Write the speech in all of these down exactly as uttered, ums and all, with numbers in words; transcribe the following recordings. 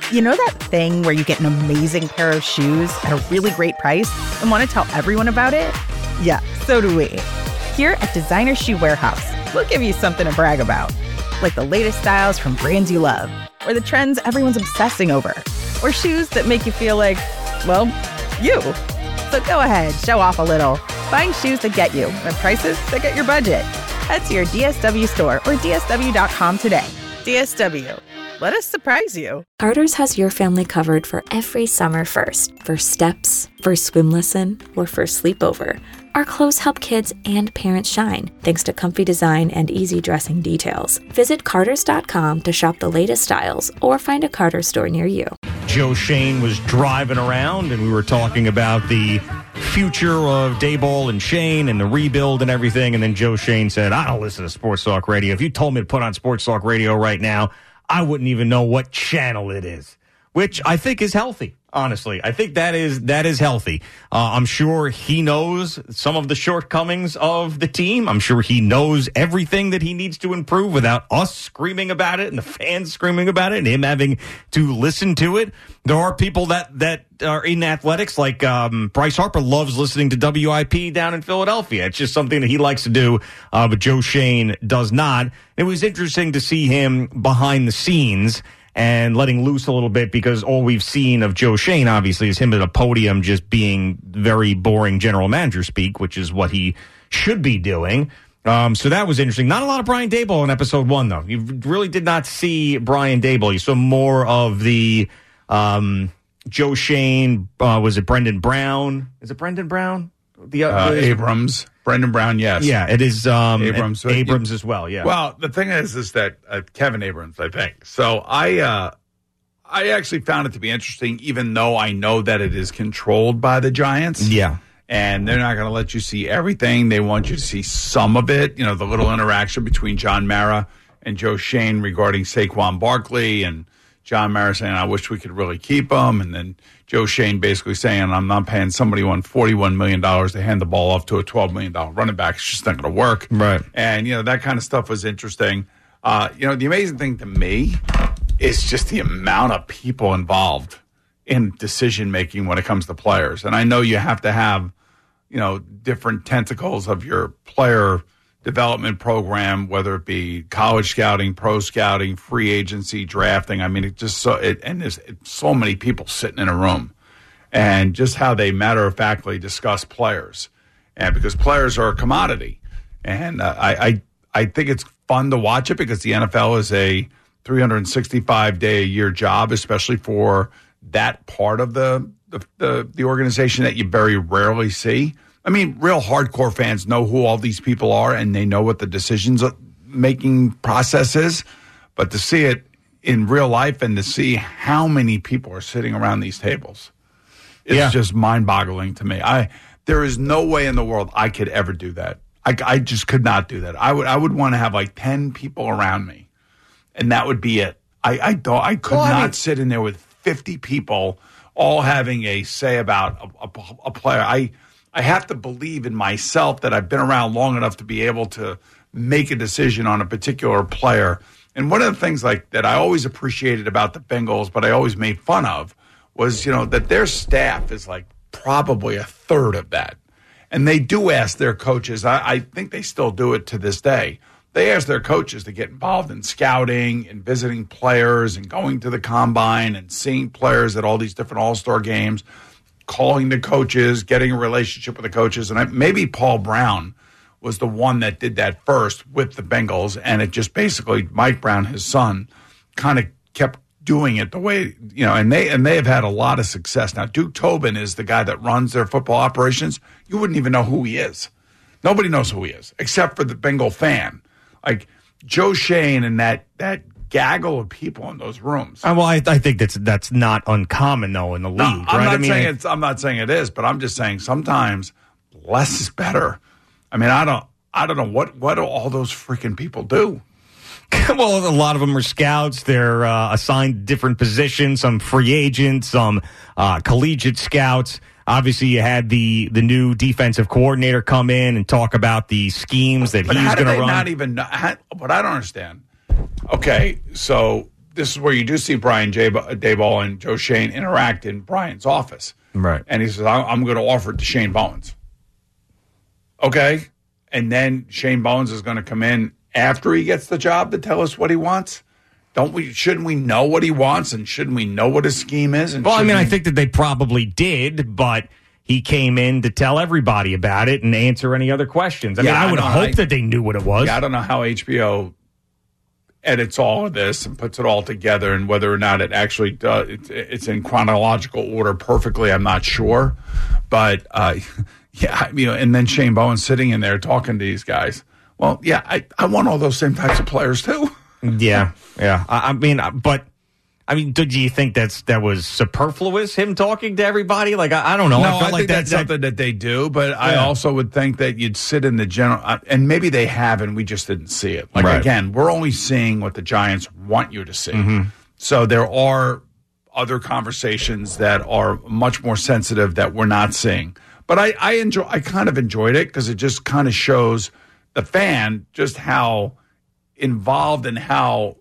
You know that thing where you get an amazing pair of shoes at a really great price and want to tell everyone about it? Yeah, so do we. Here at Designer Shoe Warehouse, we'll give you something to brag about, like the latest styles from brands you love, or the trends everyone's obsessing over, or shoes that make you feel like, well, you. So go ahead, show off a little. Find shoes that get you at prices that get your budget. Head to your D S W store or D S W dot com today. D S W. Let us surprise you. Carter's has your family covered for every summer first. First steps, first swim lesson, or first sleepover. Our clothes help kids and parents shine, thanks to comfy design and easy dressing details. Visit Carters dot com to shop the latest styles or find a Carter's store near you. Joe Schoen was driving around, and we were talking about the future of Daboll and Schoen and the rebuild and everything, and then Joe Schoen said, I don't listen to Sports Talk Radio. If you told me to put on Sports Talk Radio right now, I wouldn't even know what channel it is, which I think is healthy. Honestly, I think that is that is healthy. Uh, I'm sure he knows some of the shortcomings of the team. I'm sure he knows everything that he needs to improve without us screaming about it and the fans screaming about it and him having to listen to it. There are people that, that are in athletics, like um, Bryce Harper loves listening to W I P down in Philadelphia. It's just something that he likes to do, uh, but Joe Schoen does not. It was interesting to see him behind the scenes and letting loose a little bit, because all we've seen of Joe Schoen, obviously, is him at a podium just being very boring general manager speak, which is what he should be doing. Um, so that was interesting. Not a lot of Brian Daboll in episode one, though. You really did not see Brian Daboll. You saw more of the um, Joe Schoen. Uh, was it Brendan Brown? Is it Brendan Brown? The, uh, uh, Abrams. Brendan Brown, yes. Yeah, it is um, Abrams. Abrams as well, yeah. Well, the thing is, is that uh, Kevin Abrams, I think. So I uh, I actually found it to be interesting, even though I know that it is controlled by the Giants. Yeah. And they're not going to let you see everything. They want you to see some of it. You know, the little interaction between John Mara and Joe Schoen regarding Saquon Barkley, and John Mara saying, I wish we could really keep him. And then Joe Schoen basically saying, I'm not paying somebody who won forty-one million dollars to hand the ball off to a twelve million dollars running back. It's just not going to work. Right. And, you know, that kind of stuff was interesting. Uh, you know, the amazing thing to me is just the amount of people involved in decision-making when it comes to players. And I know you have to have, you know, different tentacles of your player development program, whether it be college scouting, pro scouting, free agency, drafting. I mean, it just so it, and there's so many people sitting in a room, and just how they matter of factly discuss players, and because players are a commodity, and uh, I, I I think it's fun to watch it, because the N F L is a three hundred sixty-five day a year job, especially for that part of the the the, the organization that you very rarely see. I mean, real hardcore fans know who all these people are, and they know what the decisions-making process is. But to see it in real life and to see how many people are sitting around these tables, it's yeah. just mind-boggling to me. I there is no way in the world I could ever do that. I, I just could not do that. I would I would want to have like ten people around me, and that would be it. I I don't I could well, not I mean, sit in there with fifty people all having a say about a, a, a player. I. I have to believe in myself that I've been around long enough to be able to make a decision on a particular player. And one of the things like that I always appreciated about the Bengals, but I always made fun of, was, you know, that their staff is like probably a third of that. And they do ask their coaches, I, I think they still do it to this day, they ask their coaches to get involved in scouting and visiting players and going to the combine and seeing players at all these different all-star games, calling the coaches, getting a relationship with the coaches. And I, maybe Paul Brown was the one that did that first with the Bengals. And it just basically, Mike Brown, his son, kind of kept doing it the way, you know, and they and they have had a lot of success. Now, Duke Tobin is the guy that runs their football operations. You wouldn't even know who he is. Nobody knows who he is, except for the Bengal fan. Like Joe Schoen and that that gaggle of people in those rooms. Uh, well, I, I think that's that's not uncommon though in the league. No, I'm right? not I mean, saying it's. I'm not saying it is, but I'm just saying sometimes less is better. I mean, I don't. I don't know what what do all those freaking people do. Well, a lot of them are scouts. They're uh, assigned different positions. Some free agents, some uh, collegiate scouts. Obviously, you had the the new defensive coordinator come in and talk about the schemes that but he's going to run. run. Not even. How, what I don't understand. Okay, so this is where you do see Brian J- Daboll and Joe Schoen interact in Brian's office. Right. And he says, I'm going to offer it to Shane Bowens. Okay. And then Shane Bowens is going to come in after he gets the job to tell us what he wants. Don't we? Shouldn't we know what he wants, and shouldn't we know what his scheme is? And well, I mean, we... I think that they probably did, but he came in to tell everybody about it and answer any other questions. I yeah, mean, I, I would hope I, that they knew what it was. Yeah, I don't know how H B O edits all of this and puts it all together, and whether or not it actually does, it's, it's in chronological order perfectly, I'm not sure. But uh, yeah, you know, and then Shane Bowen sitting in there talking to these guys. Well, yeah, I, I want all those same types of players too. Yeah, yeah. I, I mean, but I mean, do you think that's that was superfluous? Him talking to everybody? Like, I, I don't know. No, I, felt I like think that, that's that, something that they do. But I Yeah. also would think that you'd sit in the general, uh, and maybe they have, and we just didn't see it. Like Right. again, we're only seeing what the Giants want you to see. Mm-hmm. So there are other conversations that are much more sensitive that we're not seeing. But I, I enjoy. I kind of enjoyed it because it just kind of shows the fan just how involved and how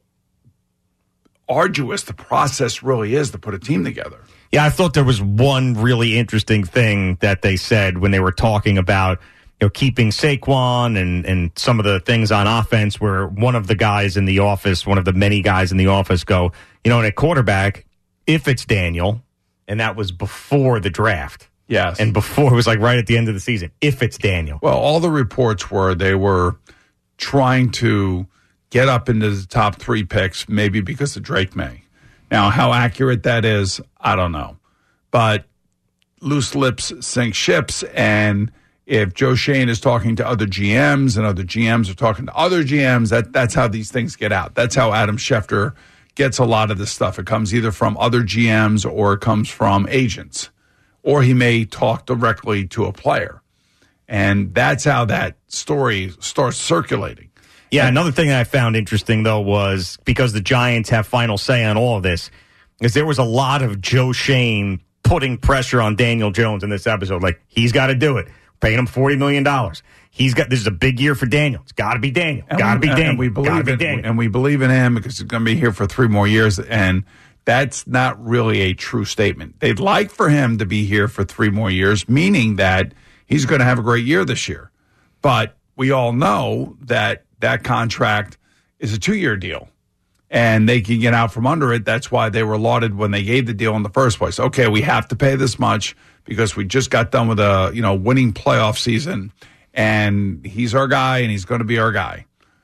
arduous the process really is to put a team together. Yeah, I thought there was one really interesting thing that they said when they were talking about, you know, keeping Saquon and, and some of the things on offense, where one of the guys in the office, one of the many guys in the office go, you know, and at quarterback, if it's Daniel, and that was before the draft. Yes. And before, it was like right at the end of the season, if it's Daniel. Well, all the reports were they were trying to get up into the top three picks, maybe because of Drake May. Now, how accurate that is, I don't know. But loose lips sink ships, and if Joe Schoen is talking to other G Ms and other G Ms are talking to other G Ms, that, that's how these things get out. That's how Adam Schefter gets a lot of this stuff. It comes either from other G Ms or it comes from agents. Or he may talk directly to a player. And that's how that story starts circulating. Yeah, another thing that I found interesting, though, was because the Giants have final say on all of this, is there was a lot of Joe Schoen putting pressure on Daniel Jones in this episode. Like, he's got to do it. Paying him forty million dollars. He's got, this is a big year for Daniel. It's got to be Daniel. Got to be Daniel. And we believe be in, Daniel. and we believe in him because he's going to be here for three more years. And that's not really a true statement. They'd like for him to be here for three more years, meaning that he's going to have a great year this year. But we all know that that contract is a two-year deal, and they can get out from under it. That's why they were lauded when they gave the deal in the first place. Okay, we have to pay this much because we just got done with a you know winning playoff season, and he's our guy, and he's going to be our guy.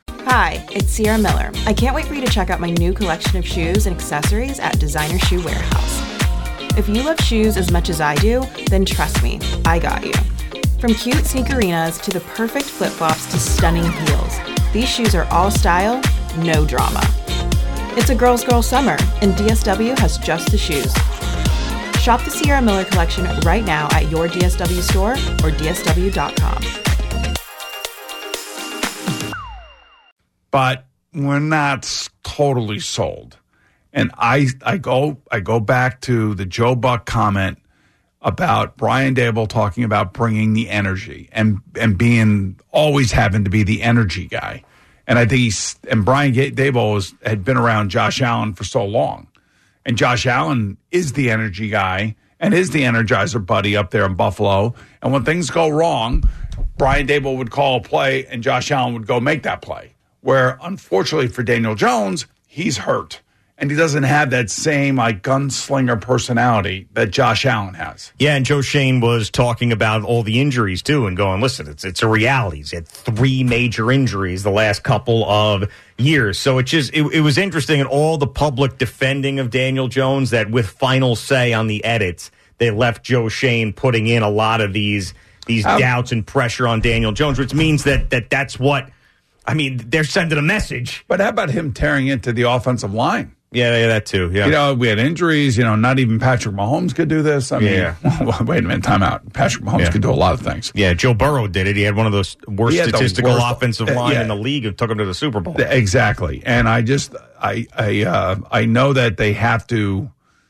Hi, it's Sierra Miller. I can't wait for you to check out my new collection of shoes and accessories at Designer Shoe Warehouse. If you love shoes as much as I do, then trust me, I got you. From cute sneakerinas to the perfect flip-flops to stunning heels, these shoes are all style, no drama. It's a girl's girl summer, and D S W has just the shoes. Shop the Sierra Miller collection right now at your D S W store or D S W dot com. But we're not totally sold. And I I go I go back to the Joe Buck comment about Brian Daboll talking about bringing the energy and and being always having to be the energy guy. And I think he's and Brian Daboll was, had been around Josh Allen for so long, and Josh Allen is the energy guy and is the energizer buddy up there in Buffalo. And when things go wrong, Brian Daboll would call a play, and Josh Allen would go make that play. Where unfortunately for Daniel Jones, he's hurt. And he doesn't have that same like gunslinger personality that Josh Allen has. Yeah, and Joe Schoen was talking about all the injuries, too, and going, listen, it's it's a reality. He's had three major injuries the last couple of years. So it just it, it was interesting, and all the public defending of Daniel Jones, that with final say on the edits, they left Joe Schoen putting in a lot of these these um, doubts and pressure on Daniel Jones, which means that that that's what, I mean, they're sending a message. But how about him tearing into the offensive line? Yeah, yeah, that too. Yeah, you know, we had injuries. You know, not even Patrick Mahomes could do this. I mean, yeah. Wait a minute, time out. Patrick Mahomes yeah. could do a lot of things. Yeah, Joe Burrow did it. He had one of those worst statistical worst, offensive line uh, yeah. in the league and took him to the Super Bowl. Exactly. And I just, I, I, uh, I know that they have to.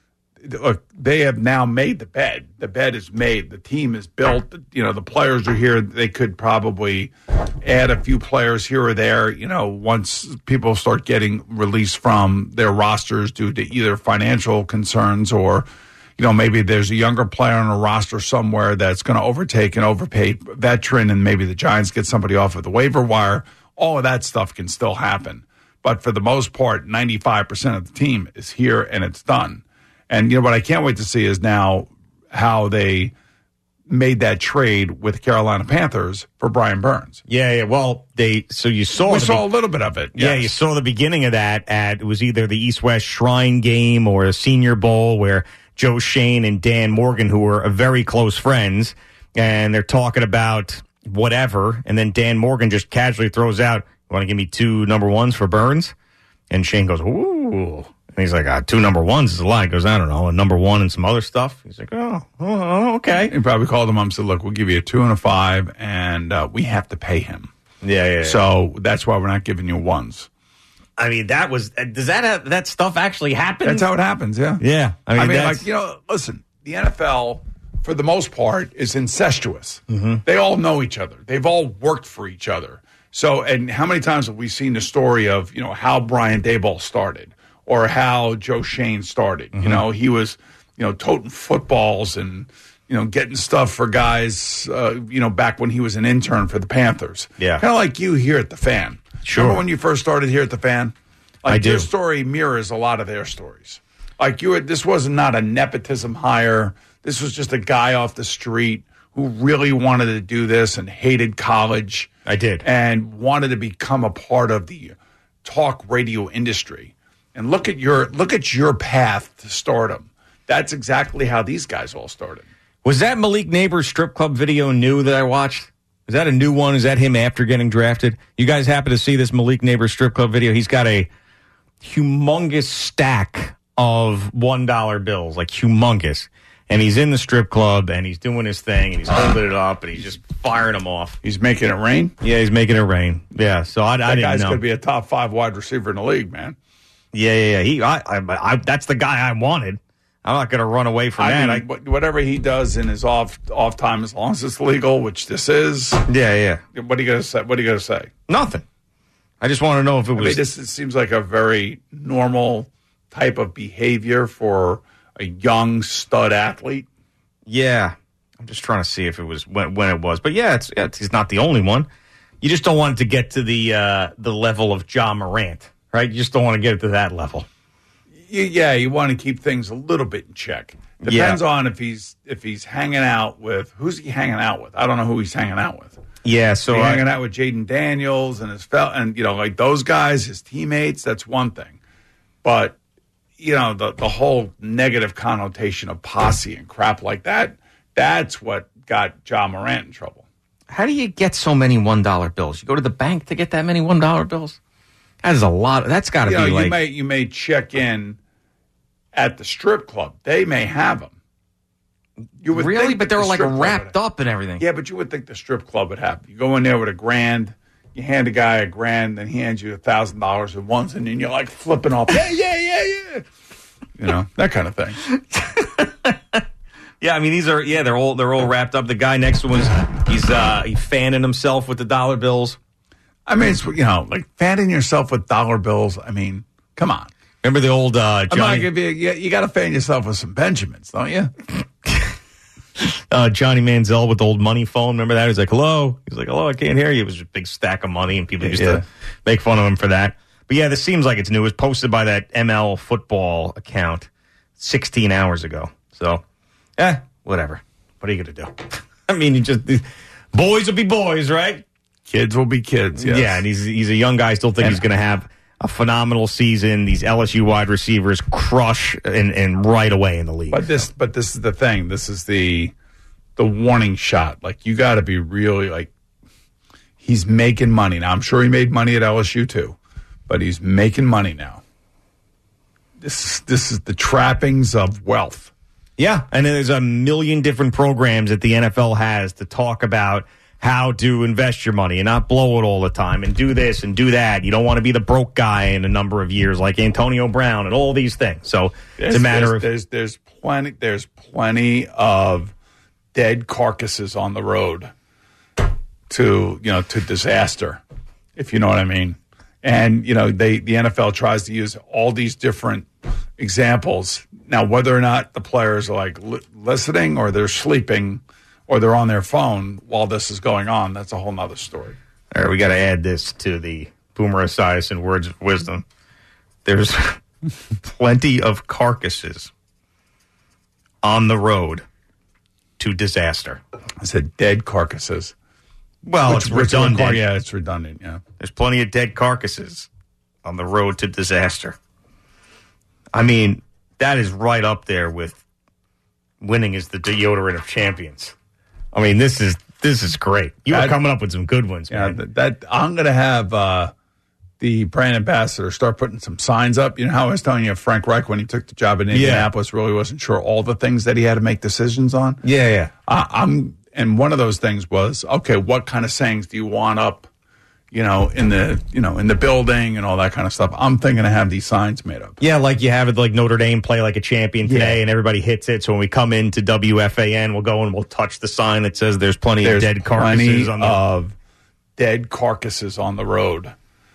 look, they have now made the bed. The bed is made. The team is built. You know, the players are here. They could probably add a few players here or there, you know, once people start getting released from their rosters due to either financial concerns or, you know, maybe there's a younger player on a roster somewhere that's going to overtake an overpaid veteran and maybe the Giants get somebody off of the waiver wire. All of that stuff can still happen. But for the most part, ninety-five percent of the team is here and it's done. And, you know, what I can't wait to see is now how they made that trade with the Carolina Panthers for Brian Burns. Yeah, yeah. Well, they so you saw we the, saw a little bit of it. Yeah, yes. you saw the beginning of that at it was either the East West Shrine game or a Senior Bowl where Joe Shane and Dan Morgan, who were very close friends, and they're talking about whatever, and then Dan Morgan just casually throws out, "You want to give me two number ones for Burns?" And Shane goes, "Ooh." And he's like, ah, two number ones is a lot. He goes, I don't know, a number one and some other stuff. He's like, oh, oh okay. He probably called him up and said, look, we'll give you a two and a five, and uh, we have to pay him. Yeah, yeah, yeah. So that's why we're not giving you ones. I mean, that was, does that have, that stuff actually happen? That's how it happens, yeah. Yeah. I mean, I mean like, you know, listen, the N F L, for the most part, is incestuous. Mm-hmm. They all know each other. They've all worked for each other. So, and how many times have we seen the story of, you know, how Brian Daboll started? Or how Joe Shane started. Mm-hmm. You know, he was, you know, toting footballs and, you know, getting stuff for guys, uh, you know, back when he was an intern for the Panthers. Yeah. Kind of like you here at the Fan. Sure. Remember when you first started here at the Fan? Like I do. Your story mirrors a lot of their stories. Like you, had, this was not a nepotism hire. This was just a guy off the street who really wanted to do this and hated college. I did. And wanted to become a part of the talk radio industry. And look at your look at your path to stardom. That's exactly how these guys all started. Was that Malik Neighbors strip club video new that I watched? Is that a new one? Is that him after getting drafted? You guys happen to see this Malik Neighbors strip club video? He's got a humongous stack of one dollar bills, like humongous. And he's in the strip club, and he's doing his thing, and he's holding it up, and he's just firing them off. He's making it rain? Yeah, he's making it rain. Yeah, so I, I didn't know. That guy's going to be a top five wide receiver in the league, man. Yeah, yeah, yeah. He, I, I, I, that's the guy I wanted. I'm not going to run away from I that. Mean, I, whatever he does in his off off time, as long as it's legal, which this is. Yeah, yeah. What are you going to say? What are you going to say? Nothing. I just want to know if it was. I mean, this it seems like a very normal type of behavior for a young stud athlete. Yeah, I'm just trying to see if it was when, when it was, but yeah, it's, yeah, it's he's not the only one. You just don't want it to get to the uh, the level of Ja Morant. Right? You just don't want to get it to that level. Yeah, you want to keep things a little bit in check. Depends yeah. on if he's if he's hanging out with who's he hanging out with. I don't know who he's hanging out with. Yeah, so he's I, hanging out with Jaden Daniels and his fel- and you know like those guys, his teammates. That's one thing, but you know the the whole negative connotation of posse and crap like that. That's what got Ja Morant in trouble. How do you get so many one dollar bills? You go to the bank to get that many one dollar bills? That is a lot. That's got to be know, like... You may, you may check in at the strip club. They may have them. You would really? Think but they were the like wrapped up and everything. Yeah, but you would think the strip club would have. You go in there with a grand, you hand a guy a grand, then he hands you a thousand dollars at once, and then you're like flipping off. Yeah, yeah, yeah, yeah. You know, that kind of thing. Yeah, I mean, these are, yeah, they're all they're all wrapped up. The guy next to him, is, he's, uh, he's fanning himself with the dollar bills. I mean, it's, you know, like fanning yourself with dollar bills. I mean, come on. Remember the old uh, Johnny? I'm not gonna be, you, you got to fan yourself with some Benjamins, don't you? uh, Johnny Manziel with the old money phone. Remember that? He's like, hello. He's like, hello, I can't hear you. It was a big stack of money, and people used yeah. to make fun of him for that. But yeah, this seems like it's new. It was posted by that M L football account sixteen hours ago. So, eh, whatever. What are you going to do? I mean, you just boys will be boys, right? Kids will be kids, yes. Yeah, and he's he's a young guy. I still think and, he's going to have a phenomenal season. These L S U wide receivers crush and, and right away in the league. But this, but this is the thing. This is the the warning shot. Like, you got to be really like, he's making money now. I'm sure he made money at L S U too, but he's making money now. This this is the trappings of wealth. Yeah, and there's a million different programs that the N F L has to talk about how to invest your money and not blow it all the time and do this and do that. You don't want to be the broke guy in a number of years like Antonio Brown and all these things. So there's, it's a matter there's, of there's there's plenty there's plenty of dead carcasses on the road to you know to disaster, if you know what I mean. And you know they the N F L tries to use all these different examples. Now, whether or not the players are like li- listening or they're sleeping or they're on their phone while this is going on, that's a whole nother story. All right, we got to add this to the Boomer Esiason words of wisdom. There's plenty of carcasses on the road to disaster. I said dead carcasses. Well, Which, it's which redundant. require- yeah, it's redundant, yeah. There's plenty of dead carcasses on the road to disaster. I mean, that is right up there with winning is the deodorant of champions. I mean, this is this is great. You That- are coming up with some good ones, Yeah, man. that, that I'm going to have uh, the brand ambassador start putting some signs up. You know how I was telling you Frank Reich, when he took the job in Indianapolis, really wasn't sure all the things that he had to make decisions on? Yeah, yeah. I, I'm, and one of those things was, okay, what kind of sayings do you want up, you know, in the, you know, in the building and all that kind of stuff? I'm thinking to have these signs made up. Yeah, like you have it like Notre Dame play like a champion today, Yeah. and everybody hits it. So when we come into W F A N, we'll go and we'll touch the sign that says there's plenty There's of dead carcasses plenty on the of dead carcasses on the road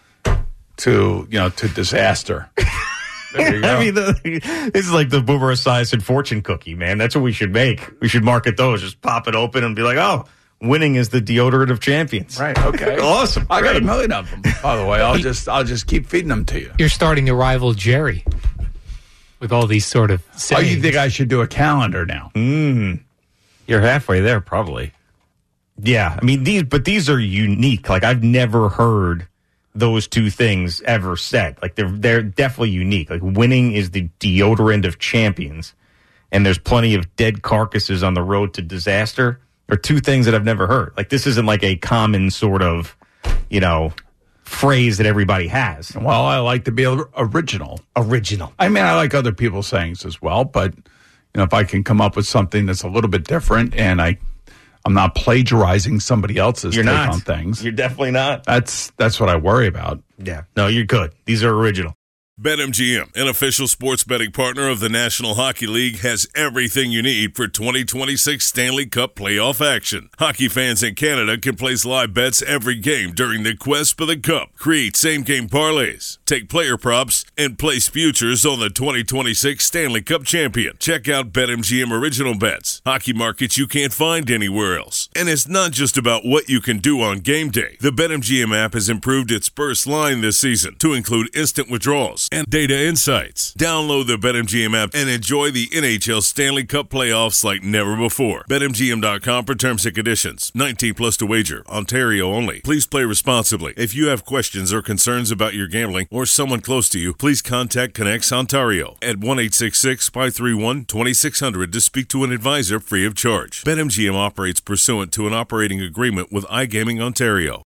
to, you know, to disaster. There you go. I mean, the, this is like the Boomer Esiason fortune cookie, man. That's what we should make. We should market those. Just pop it open and be like, oh, winning is the deodorant of champions. Right. Okay. Awesome. I got a Great. million of them. By the way, I'll just I'll just keep feeding them to you. You're starting to rival Jerry with all these sort of Oh, sayings. you think I should do a calendar now? Mm. You're halfway there, probably. Yeah, I mean these, but these are unique. Like I've never heard those two things ever said. Like they're they're definitely unique. Like winning is the deodorant of champions, and there's plenty of dead carcasses on the road to disaster. Are two things that I've never heard. Like this isn't like a common sort of, you know, phrase that everybody has. Well, I like to be or- original. Original. I mean, I like other people's sayings as well, but you know, if I can come up with something that's a little bit different, and I, I'm not plagiarizing somebody else's You're take not on things. You're definitely not. That's that's what I worry about. Yeah. No, you're good. These are original. BetMGM, an official sports betting partner of the National Hockey League, has everything you need for twenty twenty-six Stanley Cup playoff action. Hockey fans in Canada can place live bets every game during the quest for the Cup. Create same-game parlays, take player props, and place futures on the twenty twenty-six Stanley Cup champion. Check out BetMGM Original Bets, hockey markets you can't find anywhere else. And it's not just about what you can do on game day. The BetMGM app has improved its burst line this season to include instant withdrawals and data insights. Download the BetMGM app and enjoy the N H L Stanley Cup playoffs like never before. Bet M G M dot com for terms and conditions. nineteen plus to wager. Ontario only. Please play responsibly. If you have questions or concerns about your gambling or someone close to you, please contact Connects Ontario at one eight six six, five three one, two six zero zero to speak to an advisor free of charge. BetMGM operates pursuant to an operating agreement with iGaming Ontario.